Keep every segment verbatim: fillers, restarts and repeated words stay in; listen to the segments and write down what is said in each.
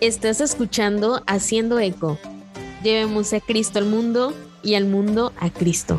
Estás escuchando Haciendo Eco. Llevemos a Cristo al mundo y al mundo a Cristo.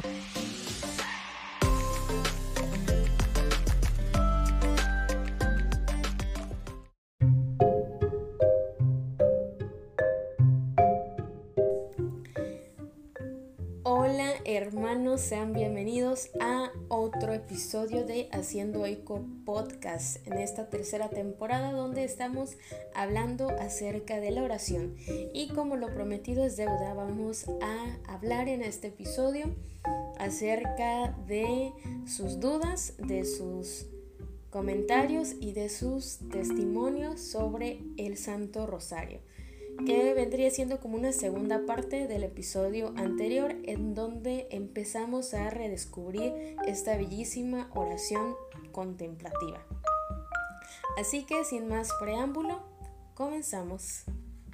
Hola hermanos, sean bienvenidos a otro episodio de Haciendo Eco Podcast en esta tercera temporada donde estamos hablando acerca de la oración y como lo prometido es deuda, vamos a hablar en este episodio acerca de sus dudas, de sus comentarios y de sus testimonios sobre el Santo Rosario, que vendría siendo como una segunda parte del episodio anterior en donde empezamos a redescubrir esta bellísima oración contemplativa. Así que sin más preámbulo, comenzamos.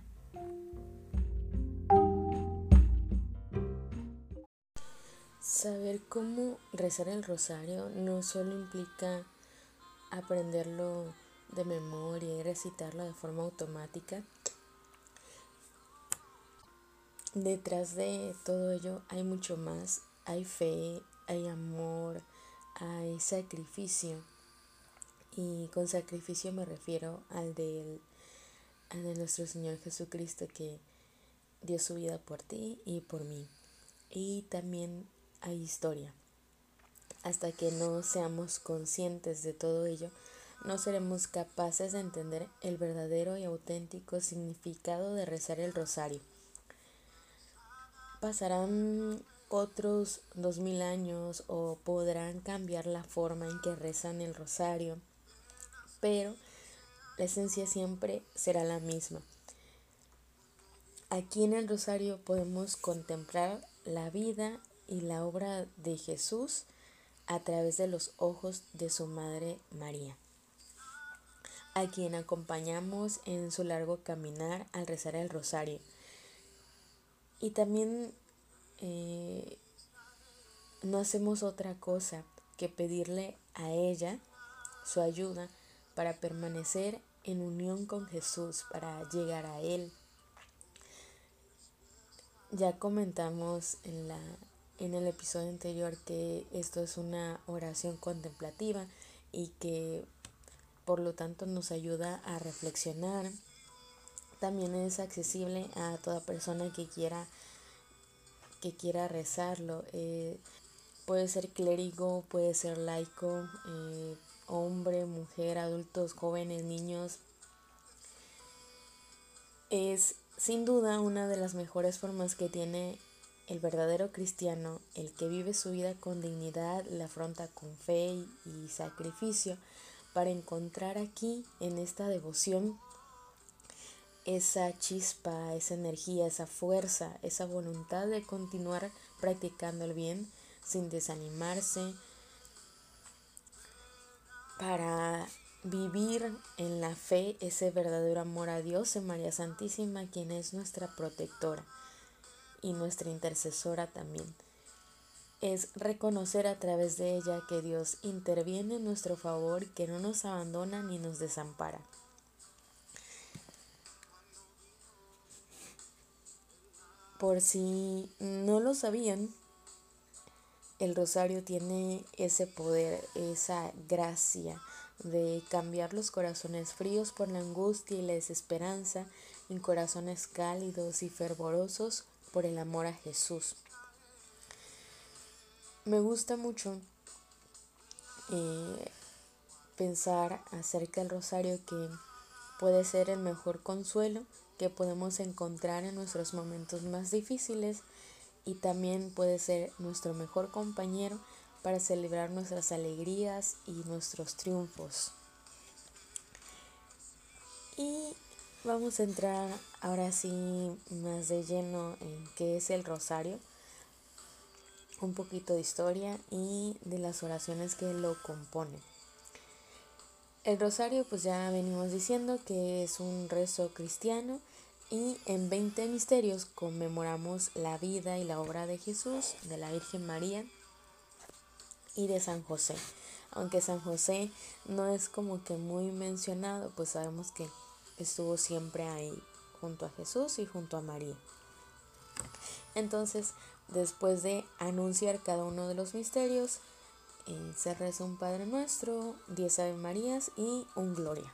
Saber cómo rezar el rosario no solo implica aprenderlo de memoria y recitarlo de forma automática. Detrás de todo ello hay mucho más, hay fe, hay amor, hay sacrificio, y con sacrificio me refiero al de, al de nuestro Señor Jesucristo, que dio su vida por ti y por mí. Y también hay historia. Hasta que no seamos conscientes de todo ello, no seremos capaces de entender el verdadero y auténtico significado de rezar el rosario. Pasarán otros dos mil años o podrán cambiar la forma en que rezan el rosario, pero la esencia siempre será la misma. Aquí en el rosario podemos contemplar la vida y la obra de Jesús a través de los ojos de su Madre María, a quien acompañamos en su largo caminar al rezar el rosario. Y también eh, no hacemos otra cosa que pedirle a ella su ayuda para permanecer en unión con Jesús, para llegar a Él. Ya comentamos en, la, en el episodio anterior que esto es una oración contemplativa y que por lo tanto nos ayuda a reflexionar. También es accesible a toda persona que quiera que quiera rezarlo. Eh, puede ser clérigo, puede ser laico, eh, hombre, mujer, adultos, jóvenes, niños. Es sin duda una de las mejores formas que tiene el verdadero cristiano, el que vive su vida con dignidad, la afronta con fe y sacrificio, para encontrar aquí, en esta devoción, esa chispa, esa energía, esa fuerza, esa voluntad de continuar practicando el bien sin desanimarse, para vivir en la fe ese verdadero amor a Dios, en María Santísima, quien es nuestra protectora y nuestra intercesora también. Es reconocer a través de ella que Dios interviene en nuestro favor, que no nos abandona ni nos desampara. Por si no lo sabían, el rosario tiene ese poder, esa gracia de cambiar los corazones fríos por la angustia y la desesperanza en corazones cálidos y fervorosos por el amor a Jesús. Me gusta mucho eh, pensar acerca del rosario, que puede ser el mejor consuelo que podemos encontrar en nuestros momentos más difíciles, y también puede ser nuestro mejor compañero para celebrar nuestras alegrías y nuestros triunfos. Y vamos a entrar ahora sí más de lleno en qué es el rosario, un poquito de historia y de las oraciones que lo componen. El rosario, pues ya venimos diciendo que es un rezo cristiano, y en veinte misterios conmemoramos la vida y la obra de Jesús, de la Virgen María y de San José. Aunque San José no es como que muy mencionado, pues sabemos que estuvo siempre ahí junto a Jesús y junto a María. Entonces, después de anunciar cada uno de los misterios, eh, se reza un Padre Nuestro, diez Ave Marías y un Gloria.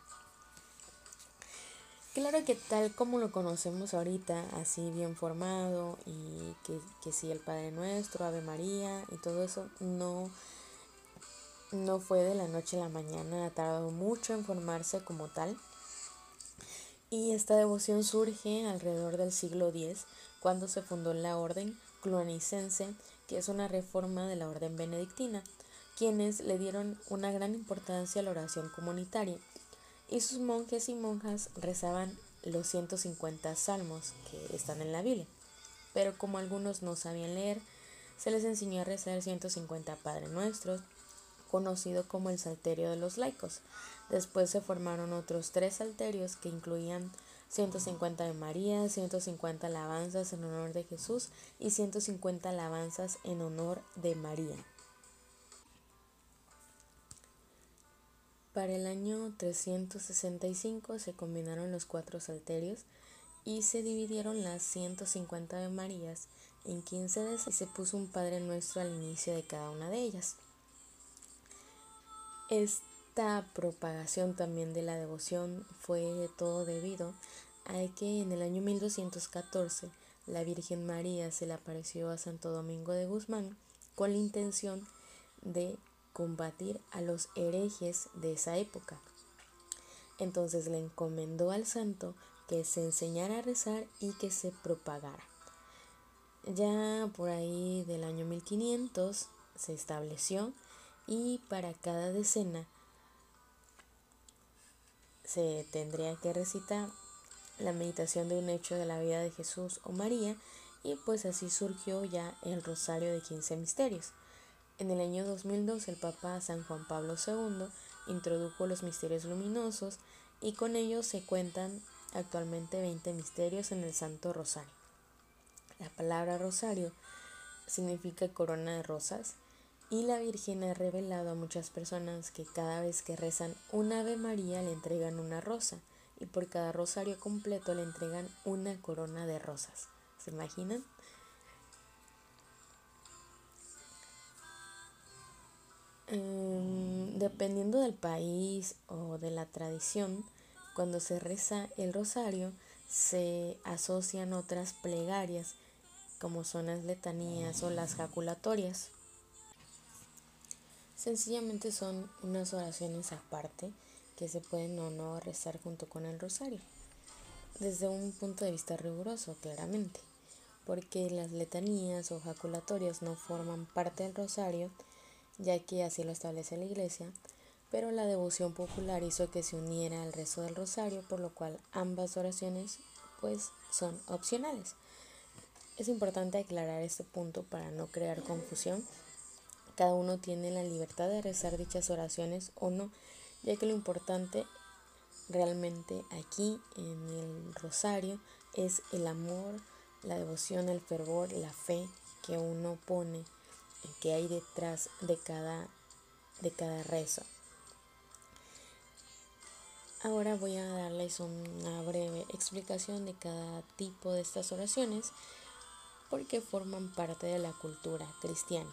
Claro que tal como lo conocemos ahorita, así bien formado, y que, que sí, el Padre Nuestro, Ave María y todo eso, no, no fue de la noche a la mañana, ha tardado mucho en formarse como tal. Y esta devoción surge alrededor del siglo diez, cuando se fundó la Orden Cluniacense, que es una reforma de la Orden Benedictina, quienes le dieron una gran importancia a la oración comunitaria. Y sus monjes y monjas rezaban los ciento cincuenta salmos que están en la Biblia. Pero como algunos no sabían leer, se les enseñó a rezar ciento cincuenta Padre Nuestros, conocido como el Salterio de los laicos. Después se formaron otros tres salterios que incluían ciento cincuenta de María, ciento cincuenta alabanzas en honor de Jesús y ciento cincuenta alabanzas en honor de María. Para el año trescientos sesenta y cinco se combinaron los cuatro salterios y se dividieron las ciento cincuenta de Marías en quince de esas y se puso un Padre Nuestro al inicio de cada una de ellas. Esta propagación también de la devoción fue todo debido a que en el año mil doscientos catorce la Virgen María se le apareció a Santo Domingo de Guzmán con la intención de combatir a los herejes de esa época. Entonces le encomendó al santo que se enseñara a rezar y que se propagara. Ya por ahí del año mil quinientos se estableció y para cada decena se tendría que recitar la meditación de un hecho de la vida de Jesús o María, y pues así surgió ya el rosario de quince misterios. En el año dos mil dos el Papa San Juan Pablo segundo introdujo los misterios luminosos y con ellos se cuentan actualmente veinte misterios en el Santo Rosario. La palabra rosario significa corona de rosas y la Virgen ha revelado a muchas personas que cada vez que rezan un Ave María le entregan una rosa y por cada rosario completo le entregan una corona de rosas. ¿Se imaginan? Um, dependiendo del país o de la tradición, cuando se reza el rosario se asocian otras plegarias como son las letanías o las jaculatorias. Sencillamente son unas oraciones aparte que se pueden o no rezar junto con el rosario, desde un punto de vista riguroso, claramente, porque las letanías o jaculatorias no forman parte del rosario, ya que así lo establece la Iglesia, pero la devoción popular hizo que se uniera al rezo del rosario, por lo cual ambas oraciones pues son opcionales. Es importante aclarar este punto para no crear confusión. Cada uno tiene la libertad de rezar dichas oraciones o no, ya que lo importante realmente aquí en el rosario es el amor, la devoción, el fervor, la fe que uno pone, que hay detrás de cada, de cada rezo. Ahora voy a darles una breve explicación de cada tipo de estas oraciones porque forman parte de la cultura cristiana.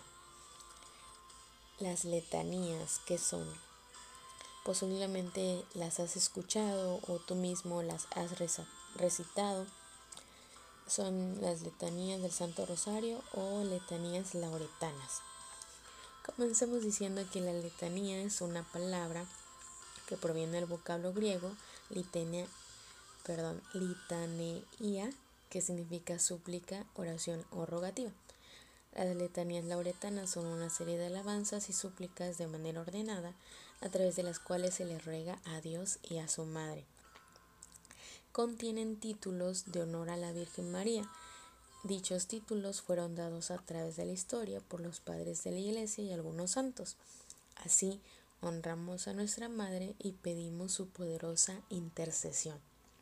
Las letanías, ¿qué son? Posiblemente las has escuchado o tú mismo las has recitado. Son las letanías del Santo Rosario o letanías lauretanas. Comencemos diciendo que la letanía es una palabra que proviene del vocablo griego litania, perdón, litaneia, que significa súplica, oración o rogativa. Las letanías lauretanas son una serie de alabanzas y súplicas de manera ordenada, a través de las cuales se les ruega a Dios y a su Madre. Contienen títulos de honor a la Virgen María. Dichos títulos fueron dados a través de la historia por los padres de la Iglesia y algunos santos. Así, honramos a nuestra Madre y pedimos su poderosa intercesión.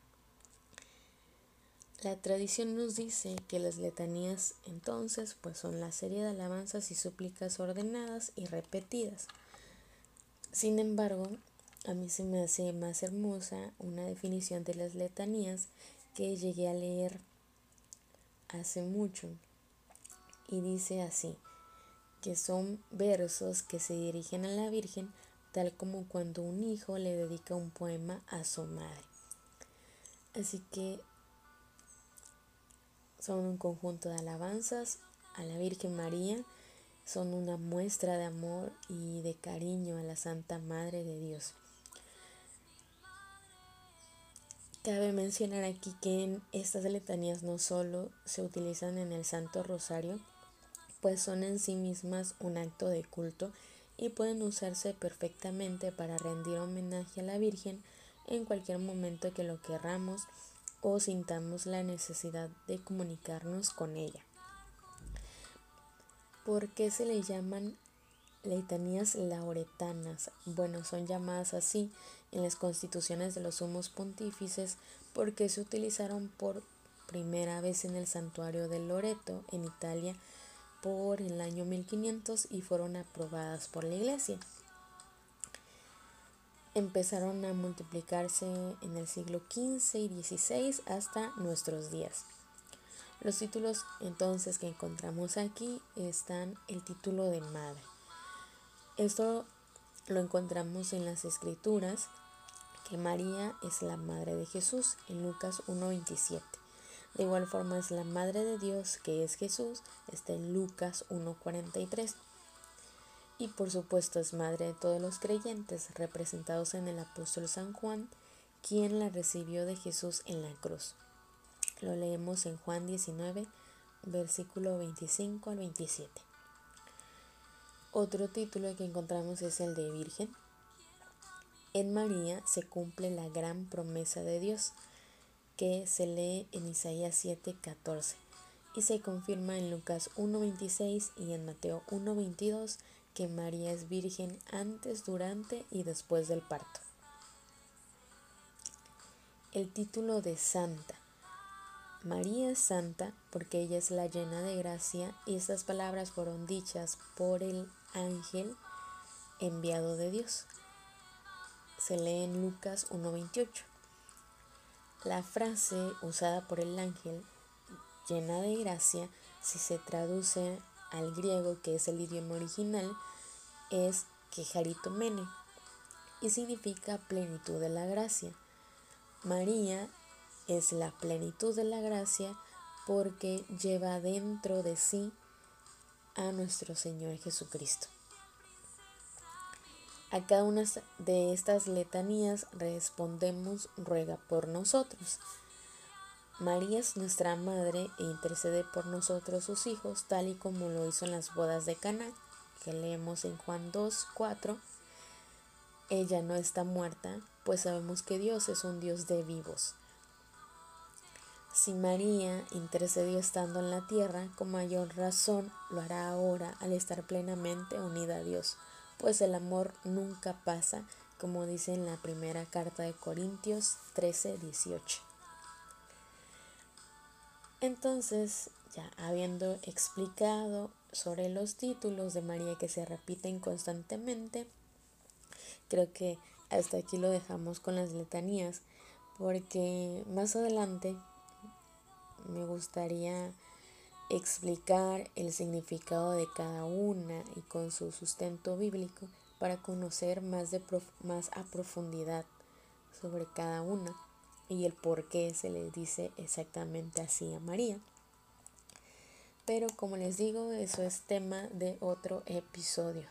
La tradición nos dice que las letanías entonces pues son la serie de alabanzas y súplicas ordenadas y repetidas. Sin embargo, a mí se me hace más hermosa una definición de las letanías que llegué a leer hace mucho y dice así, que son versos que se dirigen a la Virgen tal como cuando un hijo le dedica un poema a su madre. Así que son un conjunto de alabanzas a la Virgen María, son una muestra de amor y de cariño a la Santa Madre de Dios. Cabe mencionar aquí que en estas letanías no solo se utilizan en el Santo Rosario, pues son en sí mismas un acto de culto y pueden usarse perfectamente para rendir homenaje a la Virgen en cualquier momento que lo querramos o sintamos la necesidad de comunicarnos con ella. ¿Por qué se le llaman letanías lauretanas? Bueno, son llamadas así en las constituciones de los sumos pontífices porque se utilizaron por primera vez en el santuario de Loreto, en Italia, por el año mil quinientos y fueron aprobadas por la Iglesia. Empezaron a multiplicarse en el siglo quince y dieciséis hasta nuestros días. Los títulos entonces que encontramos aquí están el título de madre. Esto lo encontramos en las escrituras, que María es la madre de Jesús en Lucas uno veintisiete. De igual forma es la madre de Dios, que es Jesús, está en Lucas uno cuarenta y tres. Y por supuesto es madre de todos los creyentes, representados en el apóstol San Juan, quien la recibió de Jesús en la cruz. Lo leemos en Juan diecinueve, versículo veinticinco al veintisiete. Otro título que encontramos es el de Virgen. En María se cumple la gran promesa de Dios, que se lee en Isaías siete catorce y se confirma en Lucas uno veintiséis y en Mateo uno veintidós, que María es virgen antes, durante y después del parto. El título de santa. María es santa porque ella es la llena de gracia, y estas palabras fueron dichas por el ángel enviado de Dios. Se lee en Lucas uno veintiocho. La frase usada por el ángel, llena de gracia, si se traduce al griego, que es el idioma original, es Kejaritomene y significa plenitud de la gracia. María es la plenitud de la gracia porque lleva dentro de sí a nuestro Señor Jesucristo. A cada una de estas letanías respondemos: ruega por nosotros. María es nuestra madre e intercede por nosotros sus hijos, tal y como lo hizo en las bodas de Caná, que leemos en Juan dos cuatro. Ella no está muerta, pues sabemos que Dios es un Dios de vivos. Si María intercedió estando en la tierra, con mayor razón lo hará ahora al estar plenamente unida a Dios, pues el amor nunca pasa, como dice en la primera carta de Corintios trece dieciocho. Entonces, ya habiendo explicado sobre los títulos de María que se repiten constantemente, creo que hasta aquí lo dejamos con las letanías, porque más adelante me gustaría explicar el significado de cada una y con su sustento bíblico para conocer más, de prof- más a profundidad sobre cada una y el por qué se le dice exactamente así a María. Pero como les digo, eso es tema de otro episodio.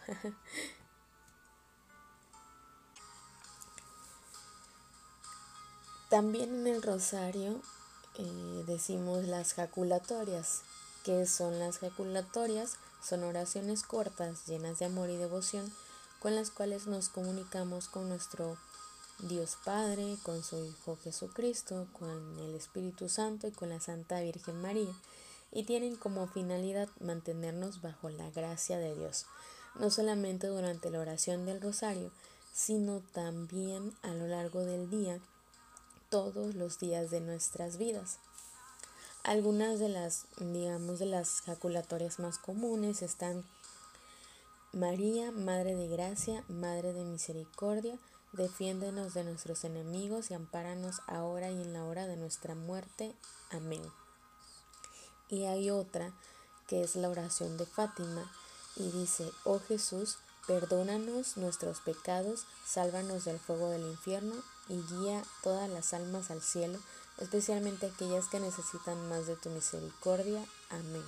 También en el rosario eh, decimos las jaculatorias. ¿Qué son las jaculatorias? Son oraciones cortas, llenas de amor y devoción, con las cuales nos comunicamos con nuestro Dios Padre, con su Hijo Jesucristo, con el Espíritu Santo y con la Santa Virgen María, y tienen como finalidad mantenernos bajo la gracia de Dios, no solamente durante la oración del rosario, sino también a lo largo del día, todos los días de nuestras vidas. Algunas de las, digamos, de las jaculatorias más comunes están: María, Madre de Gracia, Madre de Misericordia, defiéndenos de nuestros enemigos y ampáranos ahora y en la hora de nuestra muerte. Amén. Y hay otra que es la oración de Fátima y dice: oh Jesús, perdónanos nuestros pecados, sálvanos del fuego del infierno y guía todas las almas al cielo, especialmente aquellas que necesitan más de tu misericordia. Amén.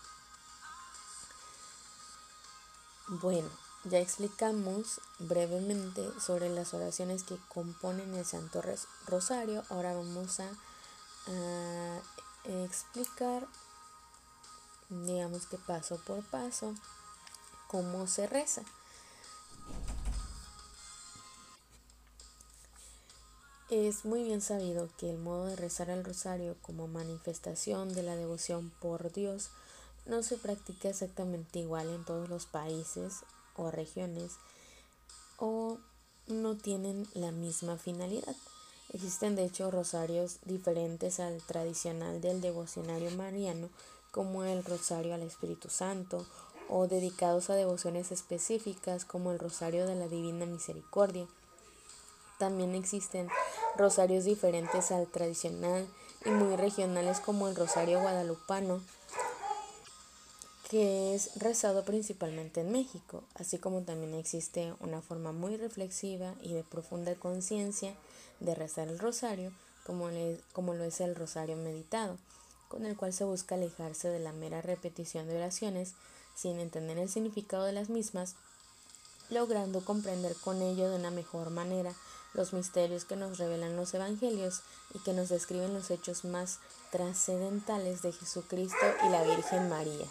Bueno, ya explicamos brevemente sobre las oraciones que componen el Santo Rosario. Ahora vamos a, a explicar, digamos que paso por paso, cómo se reza. Es muy bien sabido que el modo de rezar el rosario como manifestación de la devoción por Dios no se practica exactamente igual en todos los países o regiones, o no tienen la misma finalidad. Existen de hecho rosarios diferentes al tradicional del devocionario mariano, como el rosario al Espíritu Santo, o dedicados a devociones específicas como el rosario de la Divina Misericordia. También existen rosarios diferentes al tradicional y muy regionales como el rosario guadalupano, que es rezado principalmente en México, así como también existe una forma muy reflexiva y de profunda conciencia de rezar el rosario, como, le, como lo es el rosario meditado, con el cual se busca alejarse de la mera repetición de oraciones sin entender el significado de las mismas, logrando comprender con ello de una mejor manera los misterios que nos revelan los evangelios y que nos describen los hechos más trascendentales de Jesucristo y la Virgen María.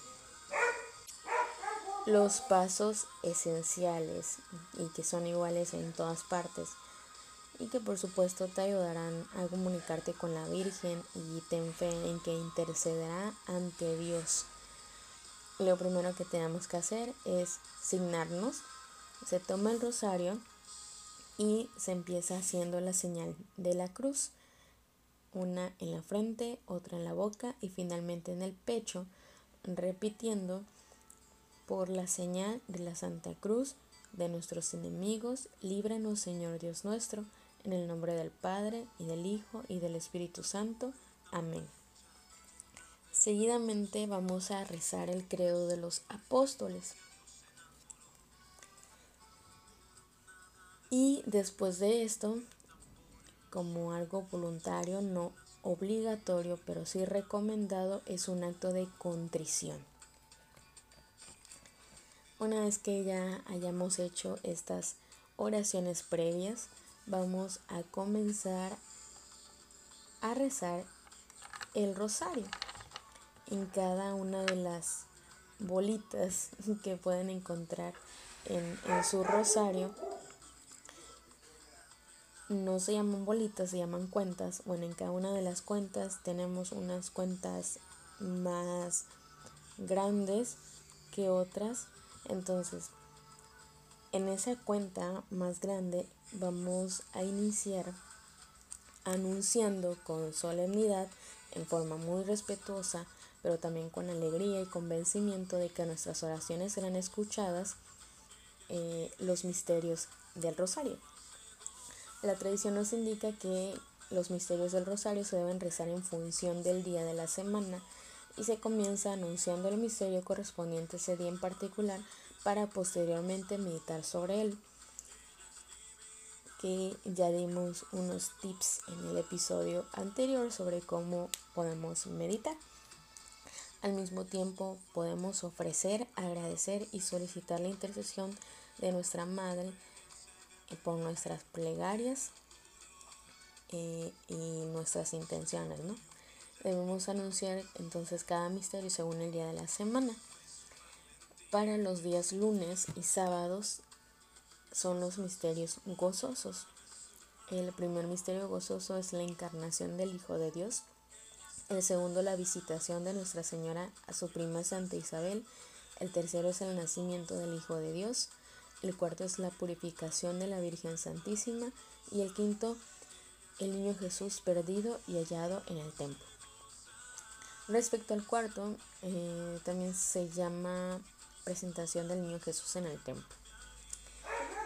Los pasos esenciales y que son iguales en todas partes y que por supuesto te ayudarán a comunicarte con la Virgen y ten fe en que intercederá ante Dios. Lo primero que tenemos que hacer es signarnos. Se toma el rosario y se empieza haciendo la señal de la cruz, una en la frente, otra en la boca y finalmente en el pecho, repitiendo: por la señal de la Santa Cruz de nuestros enemigos, líbranos, Señor Dios nuestro, en el nombre del Padre, y del Hijo, y del Espíritu Santo. Amén. Seguidamente vamos a rezar el credo de los apóstoles. Y después de esto, como algo voluntario, no obligatorio, pero sí recomendado, es un acto de contrición. Una vez que ya hayamos hecho estas oraciones previas, vamos a comenzar a rezar el rosario. En cada una de las bolitas que pueden encontrar en, en su rosario, no se llaman bolitas, se llaman cuentas. Bueno, en cada una de las cuentas tenemos unas cuentas más grandes que otras. Entonces, en esa cuenta más grande vamos a iniciar anunciando con solemnidad, en forma muy respetuosa, pero también con alegría y convencimiento de que nuestras oraciones serán escuchadas, eh, los misterios del rosario. La tradición nos indica que los misterios del rosario se deben rezar en función del día de la semana y se comienza anunciando el misterio correspondiente a ese día en particular para posteriormente meditar sobre él, que ya dimos unos tips en el episodio anterior sobre cómo podemos meditar. Al mismo tiempo podemos ofrecer, agradecer y solicitar la intercesión de nuestra Madre por nuestras plegarias eh, y nuestras intenciones, ¿no? Debemos anunciar entonces cada misterio según el día de la semana. Para los días lunes y sábados son los misterios gozosos. El primer misterio gozoso es la encarnación del Hijo de Dios. El segundo, la visitación de Nuestra Señora a su prima Santa Isabel. El tercero es el nacimiento del Hijo de Dios. El cuarto es la purificación de la Virgen Santísima. Y el quinto, el niño Jesús perdido y hallado en el templo. Respecto al cuarto, eh, también se llama presentación del niño Jesús en el templo.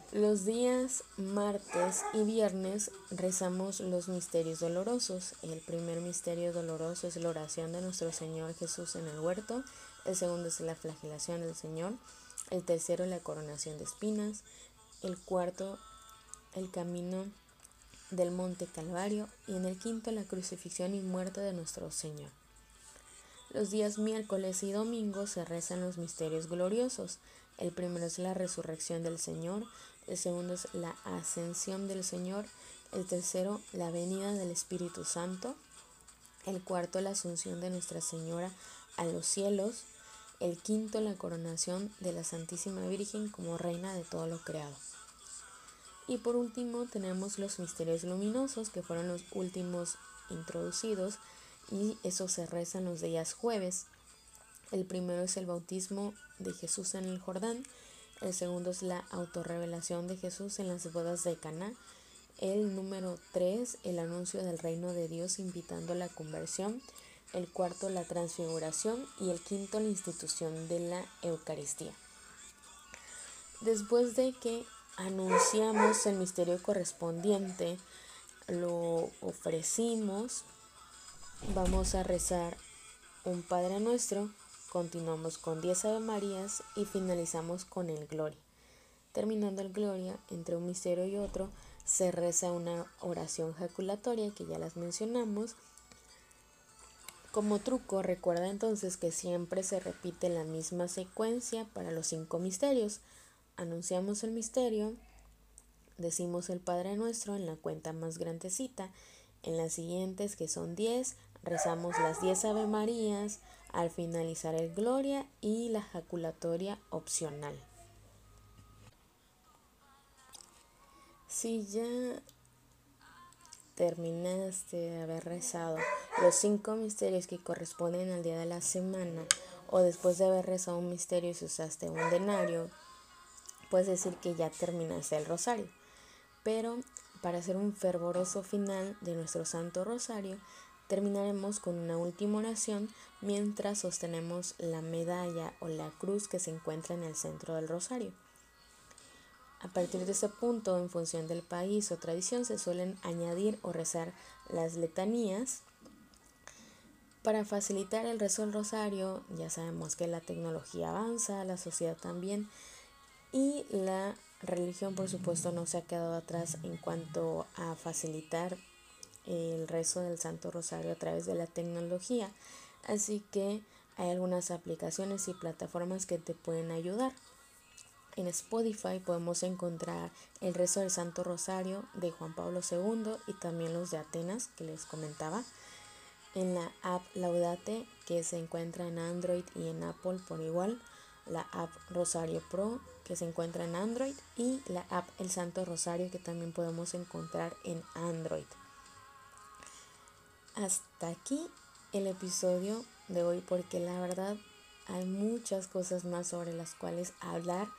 Los días martes y viernes rezamos los misterios dolorosos. El primer misterio doloroso es la oración de nuestro Señor Jesús en el huerto. El segundo es la flagelación del Señor. El tercero, la coronación de espinas. El cuarto, el camino del monte Calvario. Y en el quinto, la crucifixión y muerte de nuestro Señor. Los días miércoles y domingo se rezan los misterios gloriosos. El primero es la resurrección del Señor, el segundo es la ascensión del Señor, el tercero la venida del Espíritu Santo, el cuarto la asunción de Nuestra Señora a los cielos, el quinto la coronación de la Santísima Virgen como Reina de todo lo creado. Y por último tenemos los misterios luminosos, que fueron los últimos introducidos, y eso se reza en los días jueves. El primero es el bautismo de Jesús en el Jordán, el segundo es la autorrevelación de Jesús en las bodas de Caná, el número tres, el anuncio del reino de Dios invitando a la conversión, el cuarto, la transfiguración, y el quinto, la institución de la Eucaristía. Después de que anunciamos el misterio correspondiente, lo ofrecimos, vamos a rezar un Padre Nuestro, continuamos con diez Ave Marías y finalizamos con el Gloria. Terminando el Gloria, entre un misterio y otro, se reza una oración jaculatoria que ya las mencionamos. Como truco, recuerda entonces que siempre se repite la misma secuencia para los cinco misterios. Anunciamos el misterio, decimos el Padre Nuestro en la cuenta más grandecita. En las siguientes, que son diez, rezamos las diez Ave Marías, al finalizar el Gloria y la jaculatoria opcional. Si ya terminaste de haber rezado los cinco misterios que corresponden al día de la semana, o después de haber rezado un misterio y usaste un denario, puedes decir que ya terminaste el rosario. Pero para hacer un fervoroso final de nuestro Santo Rosario, terminaremos con una última oración mientras sostenemos la medalla o la cruz que se encuentra en el centro del rosario. A partir de ese punto, en función del país o tradición, se suelen añadir o rezar las letanías. Para facilitar el rezo del rosario, ya sabemos que la tecnología avanza, la sociedad también, y la religión, por supuesto, no se ha quedado atrás en cuanto a facilitar el rezo del Santo Rosario a través de la tecnología. Así que hay algunas aplicaciones y plataformas que te pueden ayudar. En Spotify podemos encontrar el rezo del Santo Rosario de Juan Pablo segundo y también los de Atenas que les comentaba. En la app Laudate, que se encuentra en Android y en Apple por igual. La app Rosario Pro, que se encuentra en Android, y la app El Santo Rosario, que también podemos encontrar en Android. Hasta aquí el episodio de hoy, porque la verdad hay muchas cosas más sobre las cuales hablar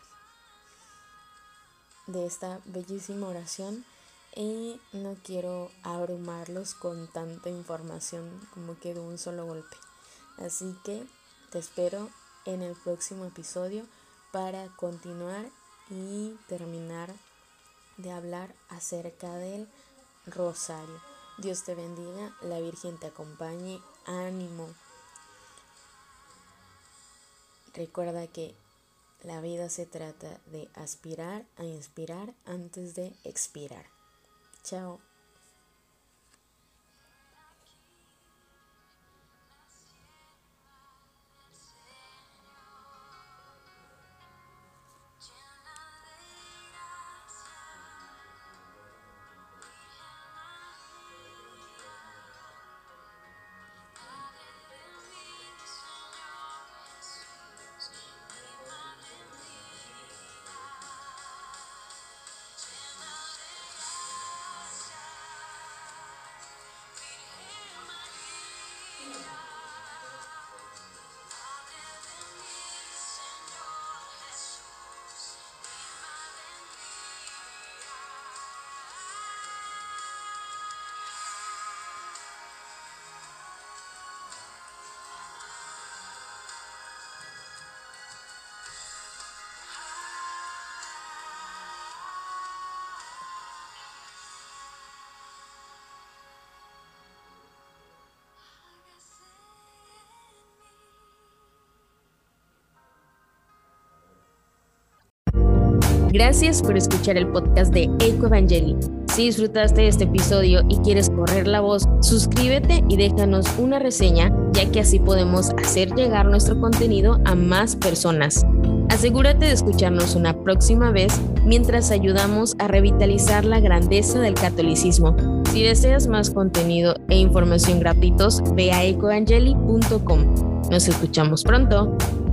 de esta bellísima oración y no quiero abrumarlos con tanta información como que de un solo golpe. Así que te espero en el próximo episodio para continuar y terminar de hablar acerca del rosario. Dios te bendiga, la Virgen te acompañe, ánimo. Recuerda que la vida se trata de aspirar a inspirar antes de expirar. Chao. Gracias por escuchar el podcast de Eco Evangeli. Si disfrutaste de este episodio y quieres correr la voz, suscríbete y déjanos una reseña, ya que así podemos hacer llegar nuestro contenido a más personas. Asegúrate de escucharnos una próxima vez mientras ayudamos a revitalizar la grandeza del catolicismo. Si deseas más contenido e información gratuitos, ve a eco evangeli punto com. Nos escuchamos pronto.